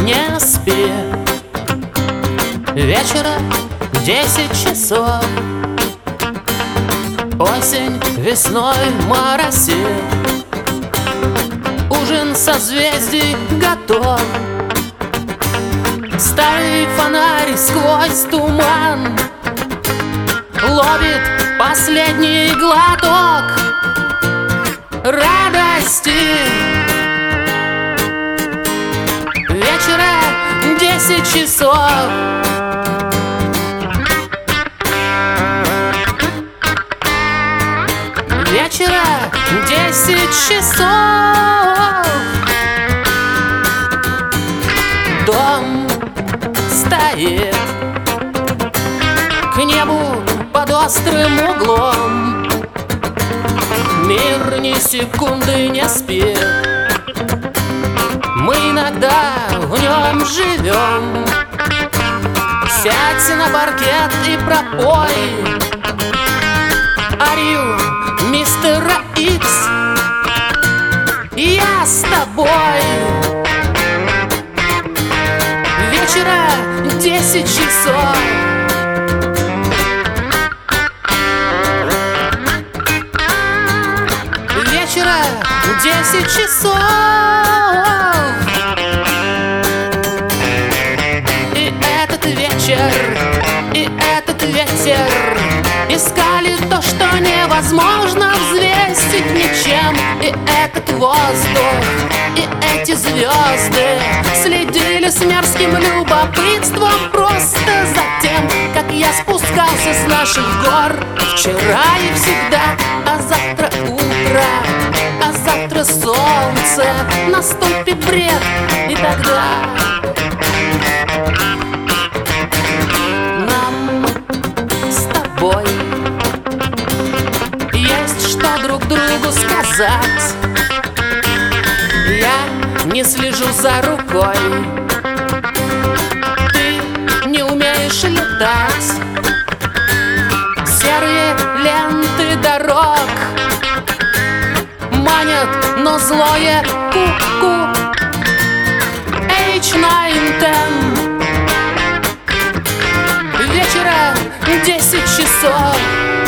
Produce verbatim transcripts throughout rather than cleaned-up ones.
не спи. Вечера десять часов, осень весной моросит, ужин созвездий готов. Старый фонарь сквозь туман ловит последний глоток радости. Вечера десять часов, вечера десять часов. Дом стоит к небу под острым углом, мир ни секунды не спит, мы иногда в нем живем. Сядь на паркет и пропой арию мистера Икс. Я с тобой. Вечера десять часов, вечера десять часов. И этот вечер, и этот ветер искали то, что невозможно взвесить ничем. И этот воздух, и эти звезды следили с мерзким любопытством просто за тем, как я спускался с наших гор вчера и всегда. А завтра утро, а завтра солнце, наступит бред, и тогда нам с тобой есть что друг другу сказать. Я не слежу за рукой, ты не умеешь летать. Серые ленты дорог манят, но злое ку-ку. эйч девять десять, вечера десять часов.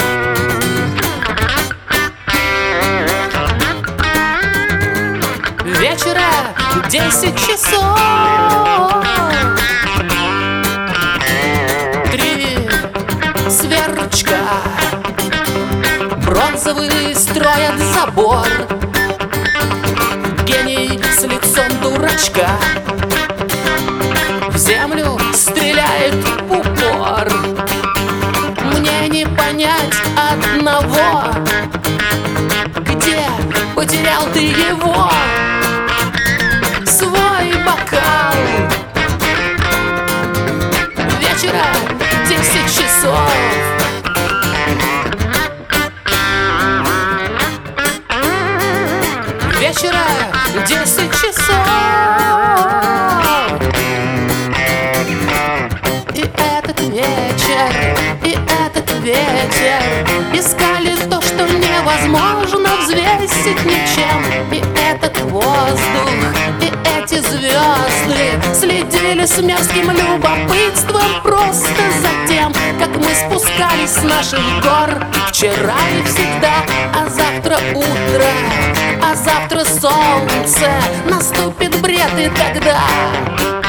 Вечера десять часов. Три сверчка бронзовый строят забор, гений с лицом дурачка в землю стреляет в упор. Мне не понять одного: где потерял ты его, свой бокал? Вечера десять часов. Вечера десять часов. И этот вечер, и этот ветер искали то, что невозможно взвесить ничем. И этот воздух, и эти звезды следили с мерзким любопытством просто за тем, как мы спускались с наших гор вчера и всегда. А завтра утро, а завтра солнце, наступит бред, и тогда